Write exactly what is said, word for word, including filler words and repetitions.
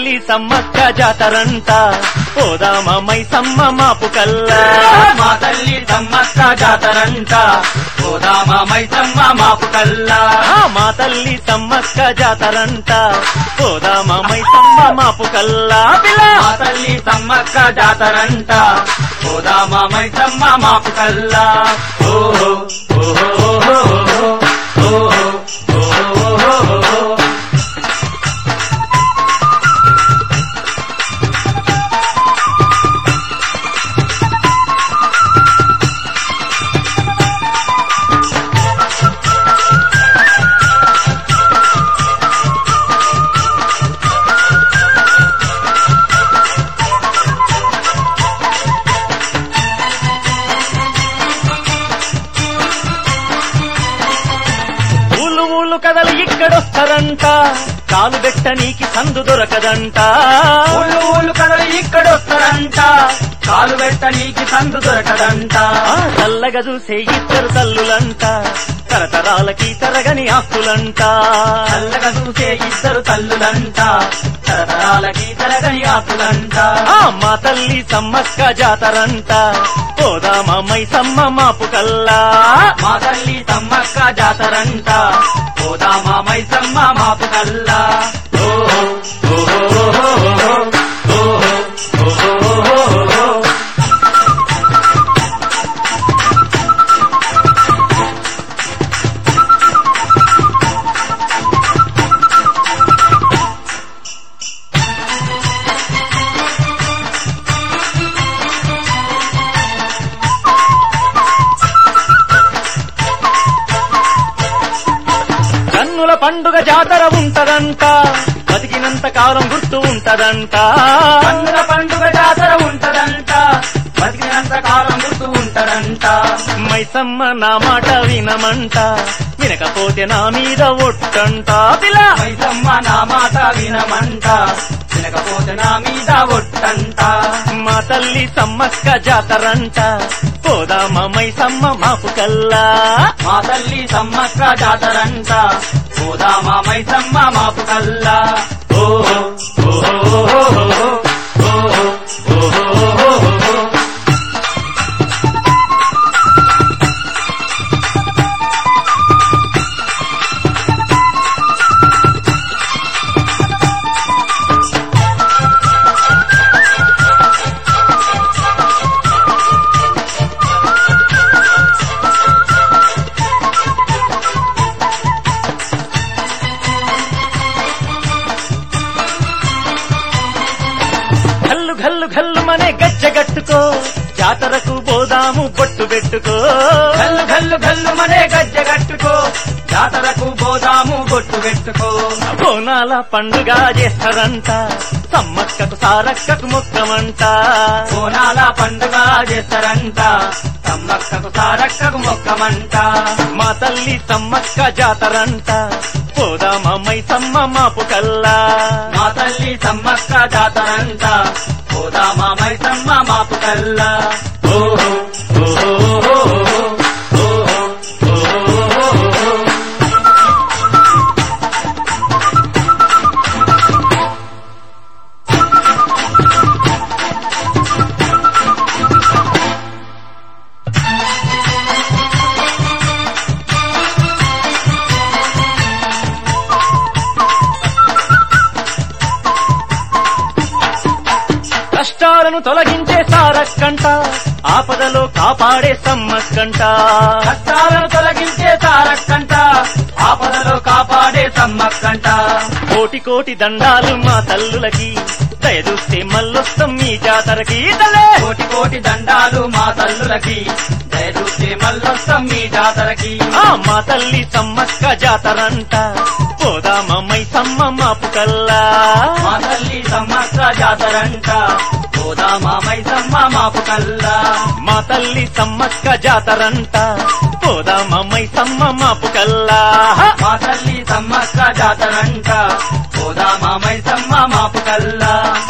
తల్లి సమ్మక్క జాతరంట పోదామా మైసమ్మ మాపు కల్లా మా తల్లి సమ్మక్క జాతరంట పోదామా మైసమ్మ మాపు కల్లా మా తల్లి సమ్మక్క జాతరంట పోదామా మైసమ్మ మాపు కల్లా మా తల్లి సమ్మక్క జాతరంట పోదామా మైసమ్మ మాపు కల్లా ఓహో ఓహో ఓహో కదలు ఇక్కడొస్తారంట కాలు బెట్ట నీకి సందు దొరకదంట ఊళ్ళు ఊళ్ళు కదలు ఇక్కడొస్తారంట కాలు బెట్ట నీకి సందు దొరకదంట చల్లగా చూసే ఇద్దరు తల్లులంట తరతరాలకి తరగని ఆస్తులంట చల్లగా చూసే ఇద్దరు తల్లులంట తరతరాలకి తరగని ఆస్తులంట మా తల్లి సమ్మక్క జాతరంట పోదామా మైసమ్మ మాపు కల్లా మా తల్లి సమ్మక్క జాతరంట పోదామా మైసమ్మ మాపు కల్లా ఓహో ఓహో ఓహో ఓహో కన్నుల పండుగ జాతర ఉంటదంట బతికినంత కాలం గుర్తు ఉంటదంట కన్నుల పండుగ జాతర ఉంటదంట బతికినంత కాలం గుర్తు ఉంటదంట మైసమ్మ నా మాట వినమంట వినకపోతే నా మీద ఒట్టంట పిల్ల మైసమ్మ నా మాట వినమంట వినకపోతే నా మీద ఒట్టంట మా తల్లి సమ్మక్క జాతరంట పోదామా మైసమ్మ మాపు కల్లా మా తల్లి సమ్మక్క జాతరంట పోదామా మైసమ్మ మాపు కల్లా ఓహో ఓహో ఓహో ఓహో గల్లు గల్లు మనే గజ్జగట్టుకో జాతరకు పోదాము బొట్టు పెట్టుకో గల్లు గల్లు గల్లు మనే గజ్జగట్టుకో జాతరకు పోదాము బొట్టు పెట్టుకో బోనాల పండుగ చేస్తారంట సమ్మక్కకు సారక్కకు మొక్కమంట బోనాల పండుగ చేస్తారంట సమ్మక్కకు సారక్కకు మొక్కమంట మా తల్లి సమ్మక్క జాతరంట పోదామా మైసమ్మ మాపు కల్లా మా తల్లి సమ్మక్క జాతరంట పోదామా మైసమ్మ మాపు కల్లా ఓహో ఓహో కష్టాలను తొలగించే సారక్కంట ఆపదలో కాపాడే సమ్మక్కంట కష్టాలను తొలగించే సారక్కంట ఆపదలో కాపాడే సమ్మక్కంట కోటి కోటి దండాలు మా తల్లులకి దయచూస్తే మల్లొస్తాం మీ జాతరకి తల్లే కోటి కోటి దండాలు మా తల్లులకి దయచూస్తే మల్లొస్తాం మీ జాతరకి మా తల్లి సమ్మక్క జాతరంట పోదామా మైసమ్మ మాపు కల్లా మా తల్లి సమ్మక్క జాతరంట పోదామా మైసమ్మ మాపు కల్లా మా తల్లి సమ్మక్క జాతరంట పోదామా మైసమ్మ మాపు కల్లా మా తల్లి సమ్మక్క జాతరంట పోదామా మైసమ్మ మాపు కల్లా